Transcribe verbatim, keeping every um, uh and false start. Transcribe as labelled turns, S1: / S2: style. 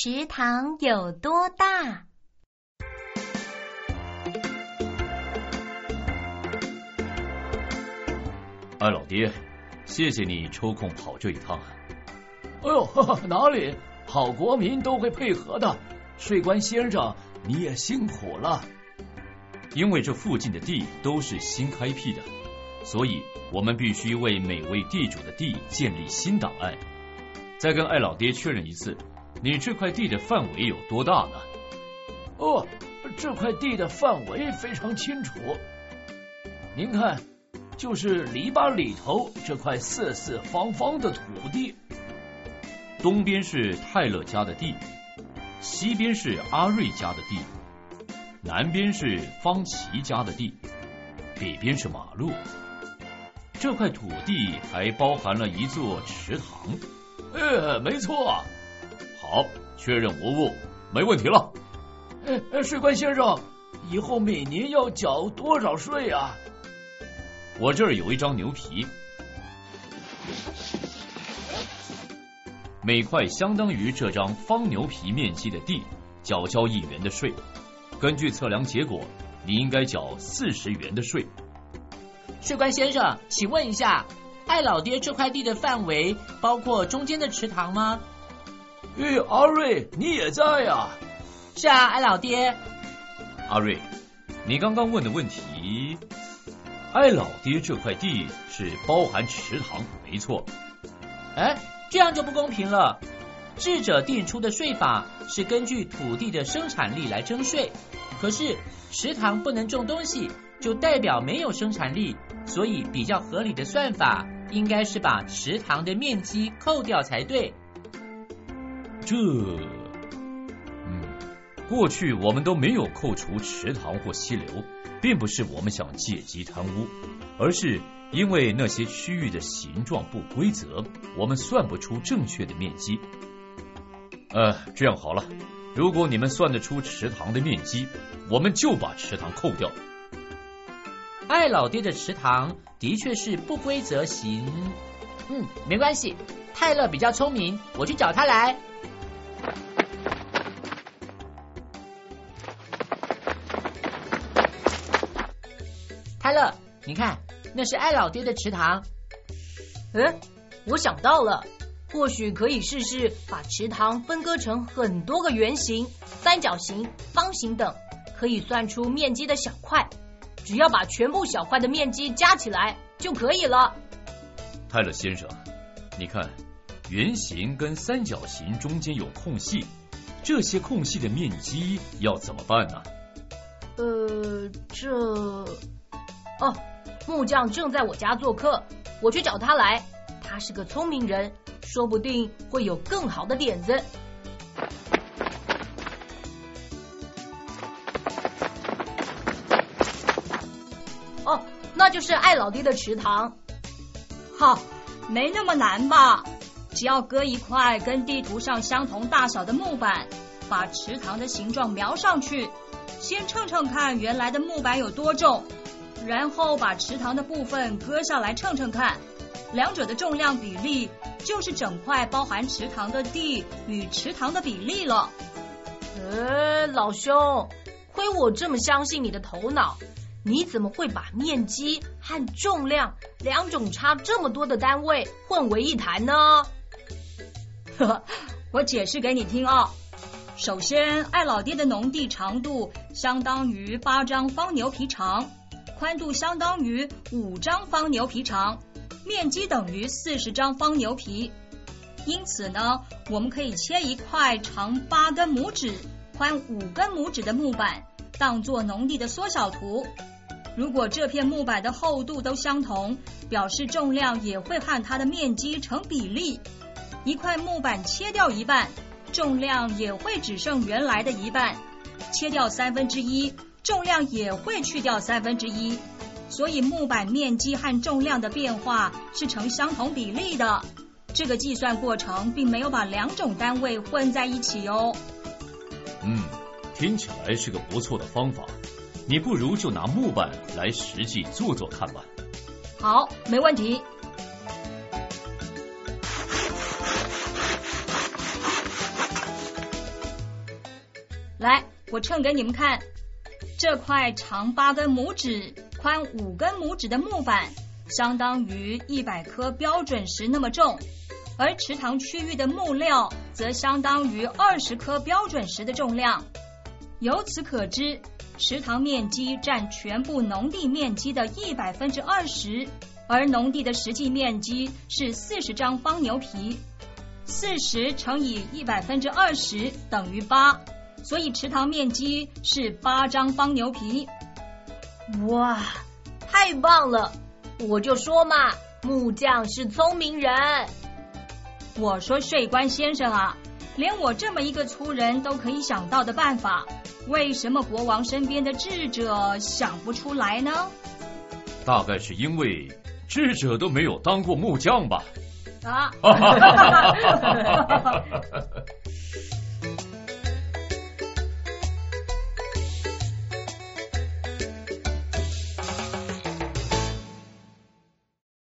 S1: 池塘有多大？
S2: 哎，老爹，谢谢你抽空跑这一趟。
S3: 哎呦，呵呵，哪里？好国民都会配合的。税关先生，你也辛苦了。
S2: 因为这附近的地都是新开辟的，所以我们必须为每位地主的地建立新档案。再跟艾老爹确认一次，你这块地的范围有多大呢？
S3: 哦，这块地的范围非常清楚。您看，就是篱笆里头这块四四方方的土地。
S2: 东边是泰勒家的地，西边是阿瑞家的地，南边是方琦家的地，北边是马路。这块土地还包含了一座池塘。
S3: 呃，没错。
S2: 好，确认无误，没问题了。
S3: 呃，税关先生，以后每年要缴多少税啊？
S2: 我这儿有一张牛皮，每块相当于这张方牛皮面积的地，缴交一元的税。根据测量结果，你应该缴四十元的税。
S4: 税关先生，请问一下，艾老爹这块地的范围包括中间的池塘吗？
S3: 咦，阿瑞，你也在呀？
S4: 是啊，艾老爹。
S2: 阿瑞，你刚刚问的问题，艾老爹这块地是包含池塘，没错。
S4: 哎，这样就不公平了。智者定出的税法是根据土地的生产力来征税，可是池塘不能种东西，就代表没有生产力，所以比较合理的算法应该是把池塘的面积扣掉才对。
S2: 这，嗯，过去我们都没有扣除池塘或溪流，并不是我们想借机贪污，而是因为那些区域的形状不规则，我们算不出正确的面积。呃，这样好了，如果你们算得出池塘的面积，我们就把池塘扣掉。
S4: 艾老爹的池塘的确是不规则形。嗯，没关系，泰勒比较聪明，我去找他来。泰勒，你看，那是艾老爹的池塘。
S5: 嗯，我想到了，或许可以试试把池塘分割成很多个圆形、三角形、方形等，可以算出面积的小块。只要把全部小块的面积加起来就可以了。
S2: 泰勒先生，你看，圆形跟三角形中间有空隙，这些空隙的面积要怎么办呢？
S5: 呃，这……哦，木匠正在我家做客，我去找他来。他是个聪明人，说不定会有更好的点子。哦，那就是艾老爹的池塘。
S6: 好，没那么难吧？只要割一块跟地图上相同大小的木板，把池塘的形状描上去，先称称看原来的木板有多重，然后把池塘的部分割下来称称看，两者的重量比例就是整块包含池塘的地与池塘的比例了。
S5: 呃，老兄，亏我这么相信你的头脑，你怎么会把面积和重量两种差这么多的单位混为一谈呢？
S6: 呵呵，我解释给你听啊。首先，艾老爹的农地长度相当于八张方牛皮长，宽度相当于五张方牛皮长，面积等于四十张方牛皮。因此呢，我们可以切一块长八根拇指、宽五根拇指的木板，当作农地的缩小图。如果这片木板的厚度都相同，表示重量也会和它的面积成比例。一块木板切掉一半，重量也会只剩原来的一半；切掉三分之一，重量也会去掉三分之一。所以木板面积和重量的变化是成相同比例的。这个计算过程并没有把两种单位混在一起哦。
S2: 嗯，听起来是个不错的方法。你不如就拿木板来实际做做看吧。
S5: 好，没问题。
S6: 来，我称给你们看，这块长八根拇指、宽五根拇指的木板，相当于一百颗标准石那么重，而池塘区域的木料则相当于二十颗标准石的重量。由此可知，池塘面积占全部农地面积的一百分之二十，而农地的实际面积是四十张方牛皮。四十乘以一百分之二十等于八，所以池塘面积是八张方牛皮。
S5: 哇，太棒了！我就说嘛，木匠是聪明人。
S6: 我说税官先生啊，连我这么一个粗人都可以想到的办法，为什么国王身边的智者想不出来呢？
S2: 大概是因为智者都没有当过木匠吧。
S6: 啊！